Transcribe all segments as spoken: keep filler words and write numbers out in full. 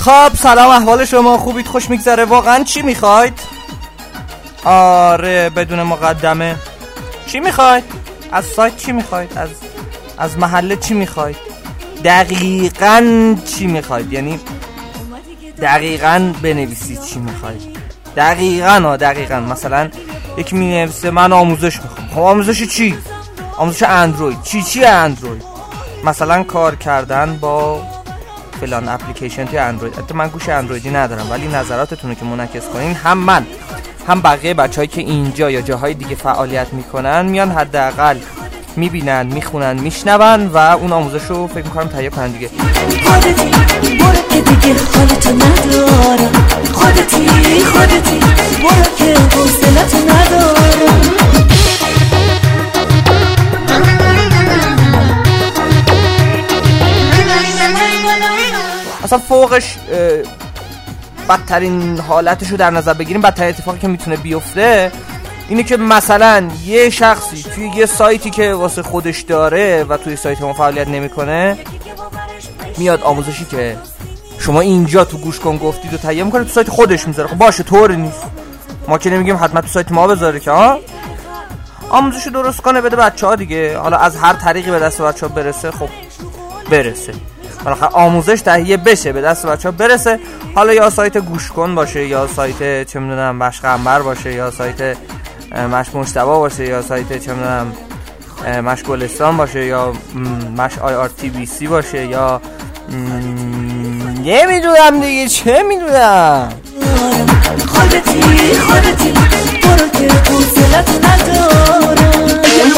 خب سلام، احوال شما خوبید؟ خوش میگذره؟ واقعا چی میخواید؟ آره بدون مقدمه، چی میخواید؟ از سایت چی میخواید؟ از از محله چی میخواید؟ دقیقاً چی میخواید؟ یعنی دقیقاً بنویسید چی میخواید. دقیقاً ها دقیقاً مثلا یکی مینویسه من آموزش میخوام. خب آموزش چی؟ آموزش اندروید. چی چی اندروید؟ مثلا کار کردن با فلان اپلیکیشن توی اندروید. البته من گوش اندرویدی ندارم، ولی نظراتتون رو که منعکس کنین، هم من هم بقیه بچه‌هایی که اینجا یا جاهای دیگه فعالیت میکنن میان حداقل میبینن، میخونن، میشنون و اون آموزش رو فکر میکنم تهیه کنن دیگه. خودتی برو که دیگه حالتو ندارم، خودتی خودتی برو که حوصلتو ندارم. اصلا فوقش بدترین حالتشو در نظر بگیریم، بدترین اتفاقی که میتونه بیفته اینه که مثلا یه شخصی توی یه سایتی که واسه خودش داره و توی سایت ما فعالیت نمیکنه میاد آموزشی که شما اینجا تو گوش کن گفتید و تهیه میکنه تو سایت خودش میذاره. خب باشه، طوری نیست، ما که نمیگیم حتما تو سایت ما بذاره که ها، آموزشو درست کنه بده بچه‌ها دیگه. حالا از هر طریقی به دست بچه‌ها برسه خب برسه، حالا آموزش تهیه بشه به دست بچه‌ها برسه. حالا یا سایت گوش کن باشه، یا سایت چه میدونم مشق انبر باشه، یا سایت مشق مجتبی باشه، یا سایت چه میدونم مشق گلستان باشه، یا مشق آی آر تی بی سی باشه، یا نمیدونم دیگه چه میدونم. خودتی خودتی برو که حوصلتو ندارم.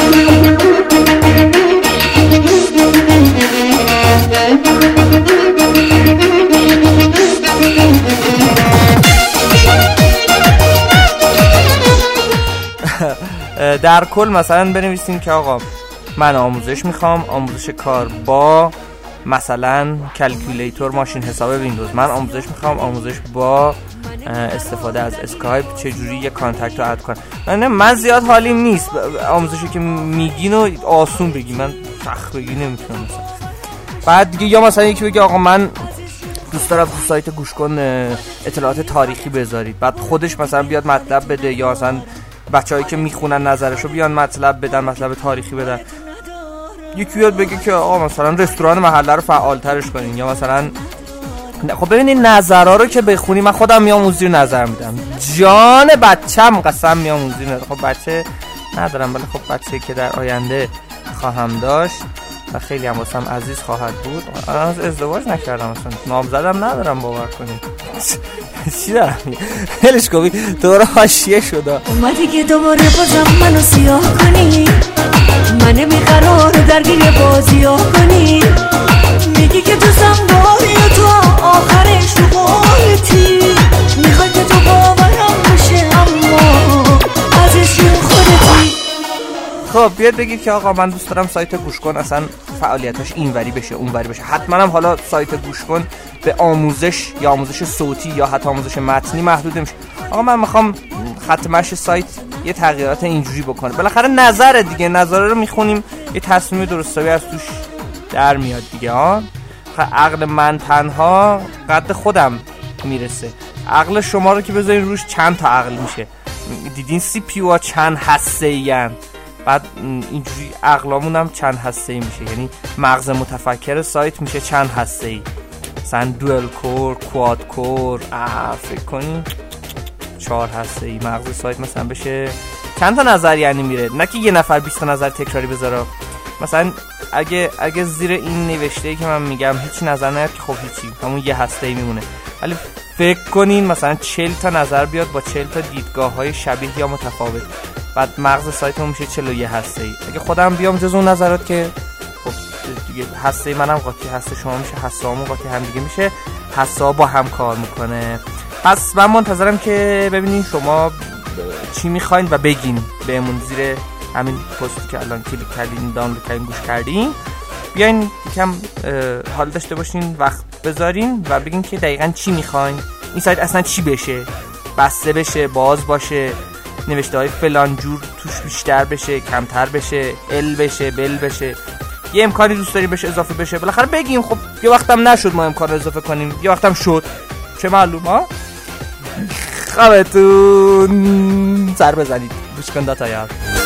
در کل مثلا بنویسیم که آقا من آموزش میخوام، آموزش کار با مثلا کلکولیتور ماشین حساب ویندوز. من آموزش میخوام آموزش با استفاده از اسکایپ چجوری یه کانتکت رو اد کنم. من من زیاد حالیم نیست آموزشی که میگین و آسون بگی، من سخت بگی نمیتونم. مثلا بعد دیگه یا مثلا یکی بگه آقا من دوست دارم تو سایت گوش کن اطلاعات تاریخی بذارید، بعد خودش مثلا بیاد مطلب بده، یا مثلا بچه‌هایی که میخونن نظرشو بیان مطلب بدن، مطلب تاریخی بدن. یکی بیاد بگه که آقا مثلا رستوران محله رو فعال‌ترش کنین، یا مثلا خب ببینید نظرها رو که بخونی، من خودم میام اون زیر نظر میدم، جان بچه‌م قسم میام اون زیر نظر. خب بچه ندارم، ولی خب بچه‌ای که در آینده خواهم داشت و خیلی هم واسم عزیز خواهد بود. الان ازدواج نکردم، اصلا نامزدم ندارم، باور کنید. چی دارم هلش کوبی دور حاشیه شده. اومدی که دوباره بازم منو سیاه کنی، منو بیقرار درگیر بازی ها کنی، میگی که دوستم داری و تو آخرش تو قولتی، میخوای که تو باورم بشه اما ازشون خودتی. خب بیاد بگید که آقا من دوست دارم سایت گوش کن اصلا فعالیتاش اینوری بشه اونوری بشه. حتما هم حالا سایت گوش کن به آموزش یا آموزش صوتی یا حتی آموزش متنی محدود نمیشه. آقا من میخوام خط مشی سایت یه تغییرات اینجوری بکنه. بالاخره نظر دیگه، نظر رو میخونیم، یه تصمیم درستابی از توش در میاد دیگه ها. عقل من تنها قد خودم میرسه، عقل شما رو که بذارین روش چند تا عقل میشه. دیدین سی پی یو ها چند هسته‌ای ان، بعد اینجوری عقلامون هم چند هسته‌ای میشه، یعنی مغز متفکر سایت میشه چند هسته‌ای، مثلا دوئل کور، کواد کور، فکر کنین چهار هسته‌ای. مغز سایت مثلا بشه چند تا نظر یعنی میره، نه که یه نفر بیست تا نظر تکراری بذاره. مثلا اگه اگه زیر این نوشته‌ای که من میگم هیچ نظر نیاد که خب هیچی، همون یه هسته‌ای میمونه. ولی فکر کنین مثلا چهل تا نظر بیاد با چهل تا دیدگاه‌های شبیه یا متفاوت، بعد مغز سایتمون میشه چهل و یک هسته‌ای. اگه خودم بیام جز اون نظرات که خب دیگه هسته منم قاطی هسته شما میشه، هسته‌هامون قاطی هم دیگه میشه، هسته‌ها با هم کار میکنه. پس من منتظرم که ببینین شما چی میخواین و بگین بهمون زیر همین پستی که الان کلیک کردین، دانلود کردین، گوش کردین. بیاین یکم حال داشته باشین، وقت بذارین و بگین که دقیقاً چی میخواین، این سایت اصلا چی بشه، بسته بشه، باز باشه، نوشته های فلان جور توش بیشتر بشه، کمتر بشه، ال بشه، بل بشه، یه امکانی دوست داریم بشه اضافه بشه بالاخره بگیم. خب یه وقتم نشد ما امکان رو اضافه کنیم، یه وقتم شد، چه معلوم ها. خوابتون سر بزنید گوش کن داتایا.